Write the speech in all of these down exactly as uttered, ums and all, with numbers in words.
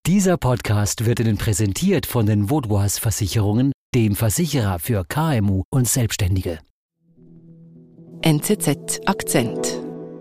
Dieser Podcast wird Ihnen präsentiert von den Vaudoise Versicherungen, dem Versicherer für K M U und Selbstständige. N Z Z Akzent.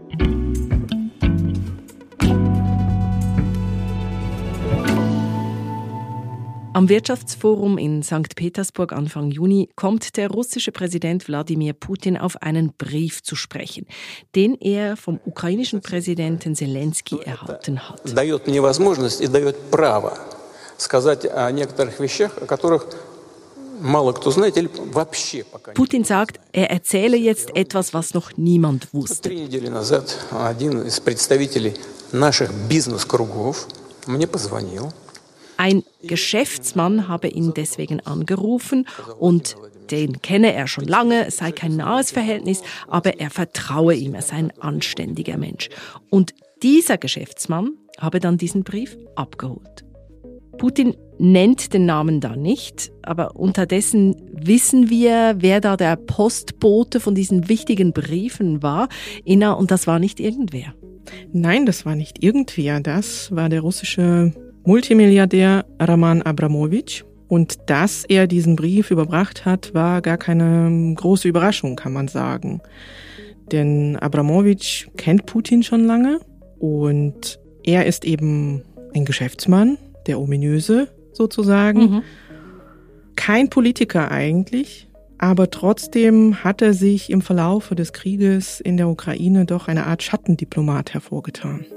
Am Wirtschaftsforum in Sankt Petersburg Anfang Juni kommt der russische Präsident Wladimir Putin auf einen Brief zu sprechen, den er vom ukrainischen Präsidenten Zelensky erhalten hat. Дает мне возможность и дает право сказать о некоторых вещах, о которых мало кто знает или вообще пока не. Putin sagt, er erzähle jetzt etwas, was noch niemand wusste. Три недели назад один из представителей наших бизнес-кругов мне позвонил. Ein Geschäftsmann habe ihn deswegen angerufen und den kenne er schon lange, es sei kein nahes Verhältnis, aber er vertraue ihm, er sei ein anständiger Mensch. Und dieser Geschäftsmann habe dann diesen Brief abgeholt. Putin nennt den Namen da nicht, aber unterdessen wissen wir, wer da der Postbote von diesen wichtigen Briefen war. Inna, und das war nicht irgendwer. Nein, das war nicht irgendwer, das war der russische Multimilliardär Roman Abramowitsch. Und dass er diesen Brief überbracht hat, war gar keine große Überraschung, kann man sagen. Denn Abramowitsch kennt Putin schon lange und er ist eben ein Geschäftsmann, der ominöse sozusagen. Mhm. Kein Politiker eigentlich, aber trotzdem hat er sich im Verlaufe des Krieges in der Ukraine doch eine Art Schattendiplomat hervorgetan.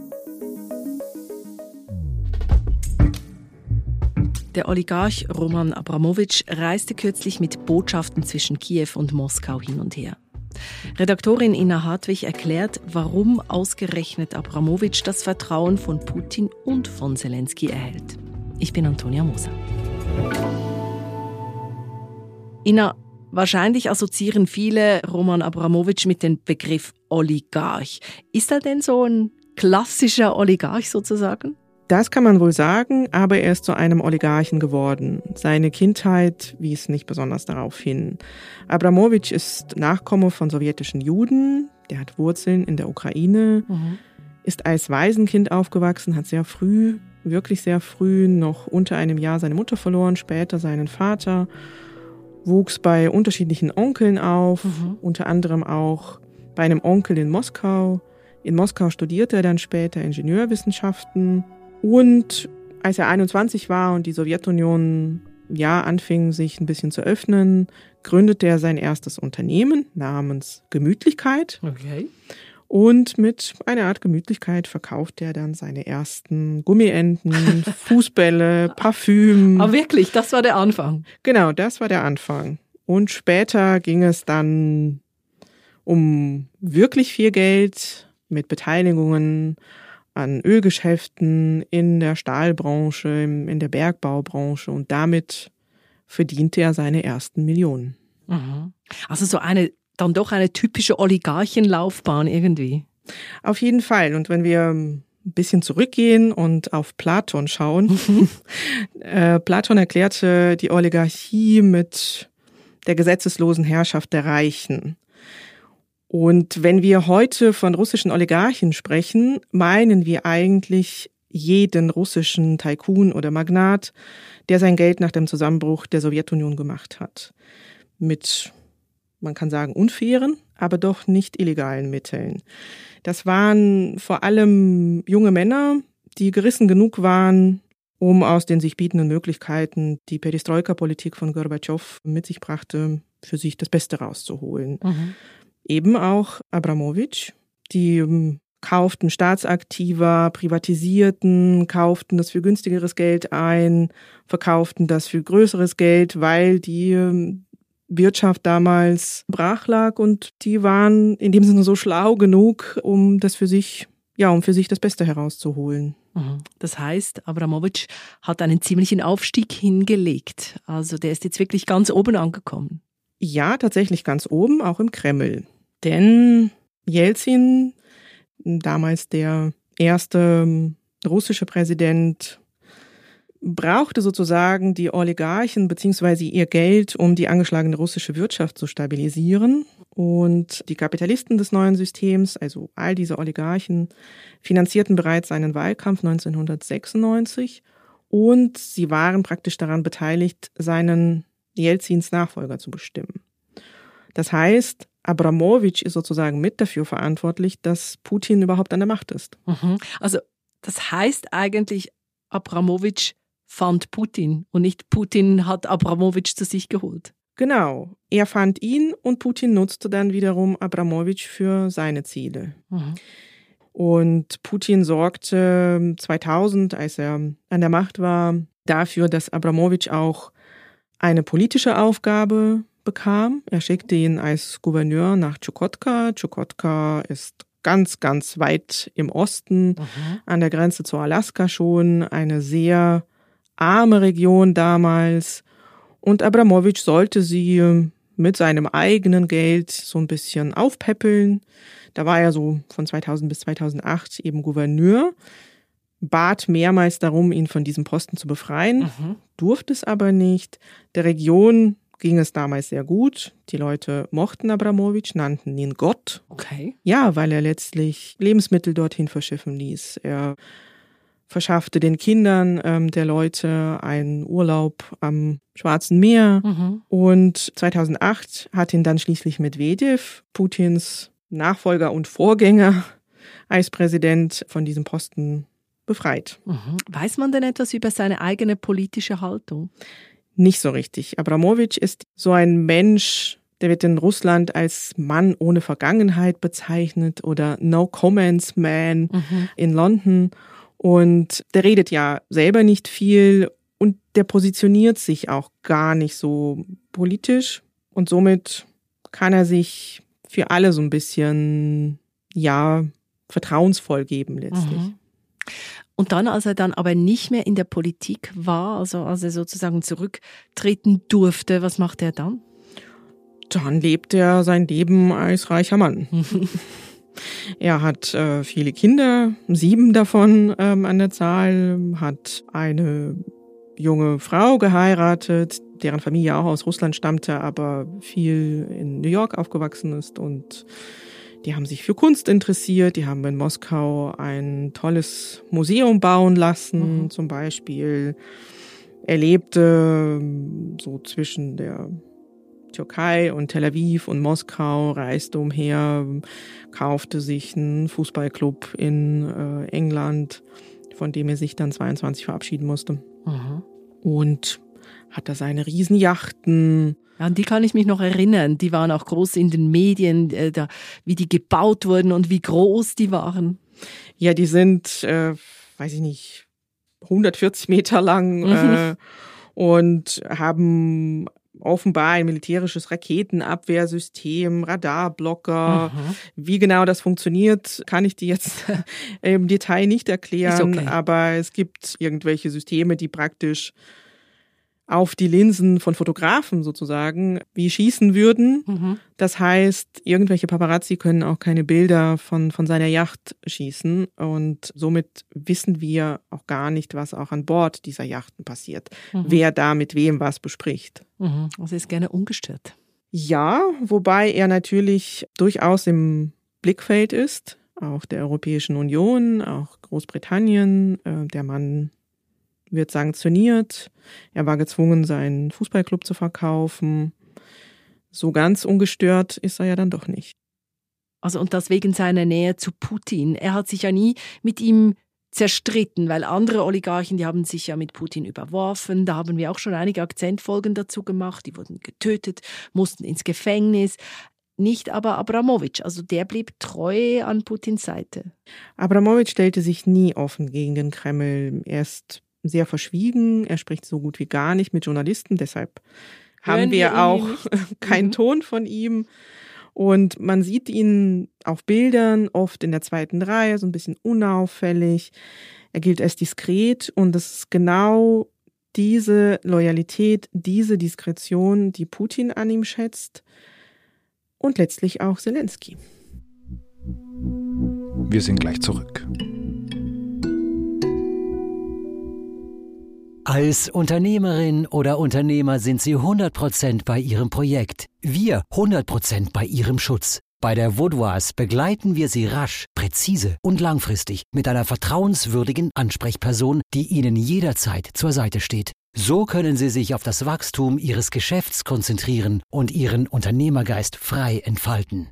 Der Oligarch Roman Abramowitsch reiste kürzlich mit Botschaften zwischen Kiew und Moskau hin und her. Redaktorin Inna Hartwig erklärt, warum ausgerechnet Abramowitsch das Vertrauen von Putin und von Zelensky erhält. Ich bin Antonia Moser. Inna, wahrscheinlich assoziieren viele Roman Abramowitsch mit dem Begriff Oligarch. Ist er denn so ein klassischer Oligarch sozusagen? Das kann man wohl sagen, aber er ist zu einem Oligarchen geworden. Seine Kindheit wies nicht besonders darauf hin. Abramowitsch ist Nachkomme von sowjetischen Juden, der hat Wurzeln in der Ukraine, mhm. ist als Waisenkind aufgewachsen, hat sehr früh, wirklich sehr früh, noch unter einem Jahr seine Mutter verloren, später seinen Vater, wuchs bei unterschiedlichen Onkeln auf, mhm. unter anderem auch bei einem Onkel in Moskau. In Moskau studierte er dann später Ingenieurwissenschaften. Und als er einundzwanzig war und die Sowjetunion ja anfing, sich ein bisschen zu öffnen, gründete er sein erstes Unternehmen namens Gemütlichkeit. Okay. Und mit einer Art Gemütlichkeit verkaufte er dann seine ersten Gummienten, Fußbälle, Parfüm. Aber wirklich, das war der Anfang? Genau, das war der Anfang. Und später ging es dann um wirklich viel Geld mit Beteiligungen an Ölgeschäften in der Stahlbranche, in der Bergbaubranche und damit verdiente er seine ersten Millionen. Mhm. Also so eine, dann doch eine typische Oligarchenlaufbahn irgendwie. Auf jeden Fall. Und wenn wir ein bisschen zurückgehen und auf Platon schauen, mhm. äh, Platon erklärte die Oligarchie mit der gesetzeslosen Herrschaft der Reichen. Und wenn wir heute von russischen Oligarchen sprechen, meinen wir eigentlich jeden russischen Tycoon oder Magnat, der sein Geld nach dem Zusammenbruch der Sowjetunion gemacht hat. Mit, man kann sagen, unfairen, aber doch nicht illegalen Mitteln. Das waren vor allem junge Männer, die gerissen genug waren, um aus den sich bietenden Möglichkeiten, die Perestroika-Politik von Gorbatschow mit sich brachte, für sich das Beste rauszuholen. Mhm. Eben auch Abramowitsch, die um, kauften Staatsaktiva, privatisierten, kauften das für günstigeres Geld ein, verkauften das für größeres Geld, weil die um, Wirtschaft damals brach lag und die waren in dem Sinne so schlau genug, um das für sich, ja, um für sich das Beste herauszuholen. Das heißt, Abramowitsch hat einen ziemlichen Aufstieg hingelegt. Also der ist jetzt wirklich ganz oben angekommen. Ja, tatsächlich ganz oben, auch im Kreml. Denn Jelzin, damals der erste russische Präsident, brauchte sozusagen die Oligarchen bzw. ihr Geld, um die angeschlagene russische Wirtschaft zu stabilisieren. Und die Kapitalisten des neuen Systems, also all diese Oligarchen, finanzierten bereits seinen Wahlkampf neunzehnhundertsechsundneunzig und sie waren praktisch daran beteiligt, seinen Jelzins Nachfolger zu bestimmen. Das heißt, Abramowitsch ist sozusagen mit dafür verantwortlich, dass Putin überhaupt an der Macht ist. Mhm. Also das heißt eigentlich, Abramowitsch fand Putin und nicht Putin hat Abramowitsch zu sich geholt. Genau, er fand ihn und Putin nutzte dann wiederum Abramowitsch für seine Ziele. Mhm. Und Putin sorgte zweitausend, als er an der Macht war, dafür, dass Abramowitsch auch eine politische Aufgabe bekam. Er schickte ihn als Gouverneur nach Tschukotka. Tschukotka ist ganz, ganz weit im Osten, mhm. an der Grenze zu Alaska schon, eine sehr arme Region damals. Und Abramowitsch sollte sie mit seinem eigenen Geld so ein bisschen aufpäppeln. Da war er so von zweitausend bis zweitausendacht eben Gouverneur, bat mehrmals darum, ihn von diesem Posten zu befreien, mhm. durfte es aber nicht. Der Region ging es damals sehr gut. Die Leute mochten Abramowitsch, nannten ihn Gott. Okay. Ja, weil er letztlich Lebensmittel dorthin verschiffen ließ. Er verschaffte den Kindern ähm, der Leute einen Urlaub am Schwarzen Meer. Mhm. Und zweitausendacht hat ihn dann schließlich Medwedew, Putins Nachfolger und Vorgänger als Präsident, von diesem Posten befreit. Mhm. Weiß man denn etwas über seine eigene politische Haltung? Nicht so richtig. Abramowitsch ist so ein Mensch, der wird in Russland als Mann ohne Vergangenheit bezeichnet oder No-Comments-Man mhm. in London. Und der redet ja selber nicht viel und der positioniert sich auch gar nicht so politisch. Und somit kann er sich für alle so ein bisschen, ja, vertrauensvoll geben letztlich. Mhm. Und dann, als er dann aber nicht mehr in der Politik war, also als er sozusagen zurücktreten durfte, was macht er dann? Dann lebt er sein Leben als reicher Mann. Er hat äh, viele Kinder, sieben davon ähm, an der Zahl, hat eine junge Frau geheiratet, deren Familie auch aus Russland stammte, aber viel in New York aufgewachsen ist, und die haben sich für Kunst interessiert. Die haben in Moskau ein tolles Museum bauen lassen, mhm. zum Beispiel. Er lebte so zwischen der Türkei und Tel Aviv und Moskau, reiste umher, kaufte sich einen Fußballclub in äh, England, von dem er sich dann zweiundzwanzig verabschieden musste. Mhm. Und hat da seine Riesenjachten. Ja, an die kann ich mich noch erinnern. Die waren auch groß in den Medien, äh, da, wie die gebaut wurden und wie groß die waren. Ja, die sind, äh, weiß ich nicht, hundertvierzig Meter lang mhm. äh, und haben offenbar ein militärisches Raketenabwehrsystem, Radarblocker. Mhm. Wie genau das funktioniert, kann ich dir jetzt im Detail nicht erklären. Ist okay. Aber es gibt irgendwelche Systeme, die praktisch auf die Linsen von Fotografen sozusagen wie schießen würden. Mhm. Das heißt, irgendwelche Paparazzi können auch keine Bilder von, von seiner Yacht schießen. Und somit wissen wir auch gar nicht, was auch an Bord dieser Yachten passiert. Mhm. Wer da mit wem was bespricht. Mhm. Also ist gerne ungestört. Ja, wobei er natürlich durchaus im Blickfeld ist. Auch der Europäischen Union, auch Großbritannien. Der Mann wird sanktioniert. Er war gezwungen, seinen Fußballclub zu verkaufen. So ganz ungestört ist er ja dann doch nicht. Also und das wegen seiner Nähe zu Putin. Er hat sich ja nie mit ihm zerstritten, weil andere Oligarchen, die haben sich ja mit Putin überworfen. Da haben wir auch schon einige Akzentfolgen dazu gemacht. Die wurden getötet, mussten ins Gefängnis. Nicht aber Abramowitsch, also der blieb treu an Putins Seite. Abramowitsch stellte sich nie offen gegen den Kreml. Er ist sehr verschwiegen, er spricht so gut wie gar nicht mit Journalisten, deshalb Hören haben wir, wir auch keinen mhm. Ton von ihm. Und man sieht ihn auf Bildern, oft in der zweiten Reihe, so ein bisschen unauffällig. Er gilt als diskret und das ist genau diese Loyalität, diese Diskretion, die Putin an ihm schätzt und letztlich auch Zelensky. Wir sind gleich zurück. Als Unternehmerin oder Unternehmer sind Sie hundert Prozent bei Ihrem Projekt. Wir hundert Prozent bei Ihrem Schutz. Bei der Vaudoise begleiten wir Sie rasch, präzise und langfristig mit einer vertrauenswürdigen Ansprechperson, die Ihnen jederzeit zur Seite steht. So können Sie sich auf das Wachstum Ihres Geschäfts konzentrieren und Ihren Unternehmergeist frei entfalten.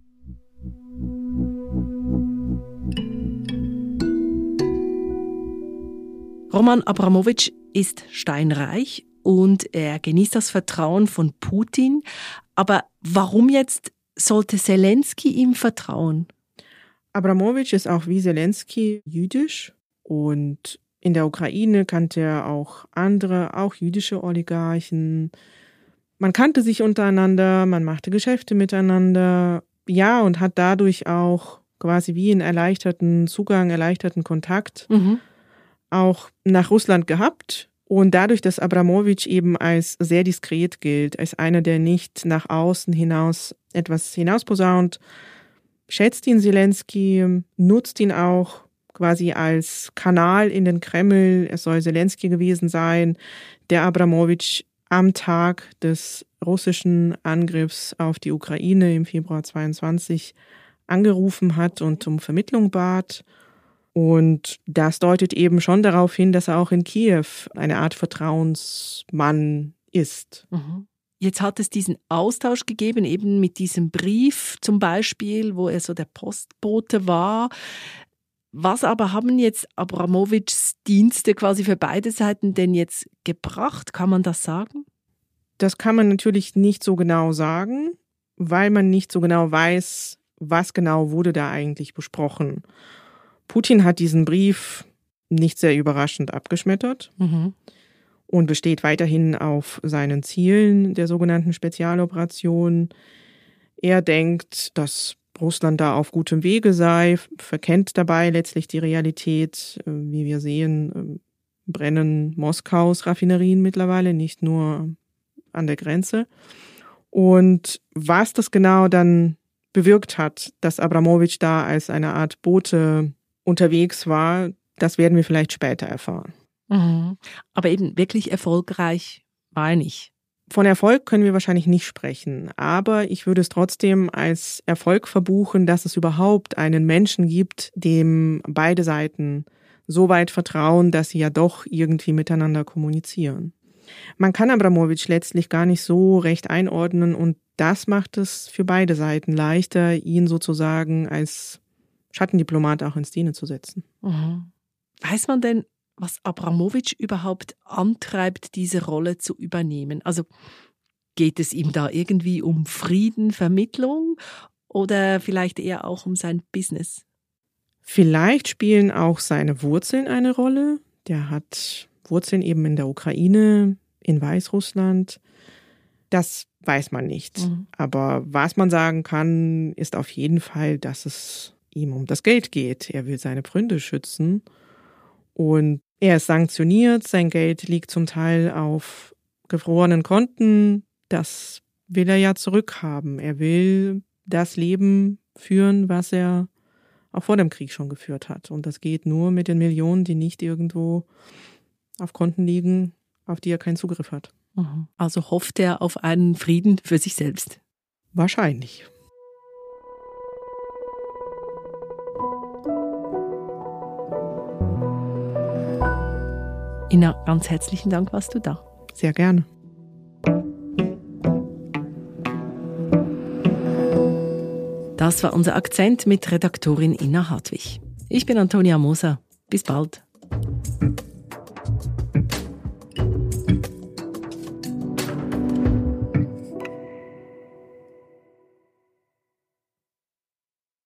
Roman Abramowitsch ist steinreich und er genießt das Vertrauen von Putin. Aber warum jetzt sollte Zelensky ihm vertrauen? Abramowitsch ist auch wie Zelensky jüdisch und in der Ukraine kannte er auch andere, auch jüdische Oligarchen. Man kannte sich untereinander, man machte Geschäfte miteinander, ja, und hat dadurch auch quasi wie einen erleichterten Zugang, erleichterten Kontakt mhm. auch nach Russland gehabt. Und dadurch, dass Abramowitsch eben als sehr diskret gilt, als einer, der nicht nach außen hinaus etwas hinausposaunt, schätzt ihn Zelensky, nutzt ihn auch quasi als Kanal in den Kreml. Es soll Zelensky gewesen sein, der Abramowitsch am Tag des russischen Angriffs auf die Ukraine im Februar zweiundzwanzig angerufen hat und um Vermittlung bat. Und das deutet eben schon darauf hin, dass er auch in Kiew eine Art Vertrauensmann ist. Mhm. Jetzt hat es diesen Austausch gegeben, eben mit diesem Brief zum Beispiel, wo er so der Postbote war. Was aber haben jetzt Abramowitschs Dienste quasi für beide Seiten denn jetzt gebracht? Kann man das sagen? Das kann man natürlich nicht so genau sagen, weil man nicht so genau weiß, was genau wurde da eigentlich besprochen. Putin hat diesen Brief nicht sehr überraschend abgeschmettert mhm. und besteht weiterhin auf seinen Zielen der sogenannten Spezialoperation. Er denkt, dass Russland da auf gutem Wege sei, verkennt dabei letztlich die Realität. Wie wir sehen, brennen Moskaus Raffinerien mittlerweile, nicht nur an der Grenze. Und was das genau dann bewirkt hat, dass Abramowitsch da als eine Art Bote unterwegs war, das werden wir vielleicht später erfahren. Mhm. Aber eben wirklich erfolgreich war er nicht. Von Erfolg können wir wahrscheinlich nicht sprechen, aber ich würde es trotzdem als Erfolg verbuchen, dass es überhaupt einen Menschen gibt, dem beide Seiten so weit vertrauen, dass sie ja doch irgendwie miteinander kommunizieren. Man kann Abramowitsch letztlich gar nicht so recht einordnen und das macht es für beide Seiten leichter, ihn sozusagen als Schattendiplomat auch in Szene zu setzen. Mhm. Weiß man denn, was Abramowitsch überhaupt antreibt, diese Rolle zu übernehmen? Also geht es ihm da irgendwie um Friedenvermittlung oder vielleicht eher auch um sein Business? Vielleicht spielen auch seine Wurzeln eine Rolle. Der hat Wurzeln eben in der Ukraine, in Weißrussland. Das weiß man nicht. Mhm. Aber was man sagen kann, ist auf jeden Fall, dass es ihm um das Geld geht. Er will seine Freunde schützen und er ist sanktioniert. Sein Geld liegt zum Teil auf gefrorenen Konten. Das will er ja zurückhaben. Er will das Leben führen, was er auch vor dem Krieg schon geführt hat. Und das geht nur mit den Millionen, die nicht irgendwo auf Konten liegen, auf die er keinen Zugriff hat. Also hofft er auf einen Frieden für sich selbst? Wahrscheinlich. Ina, ganz herzlichen Dank, warst du da. Sehr gerne. Das war unser Akzent mit Redaktorin Ina Hartwig. Ich bin Antonia Moser. Bis bald.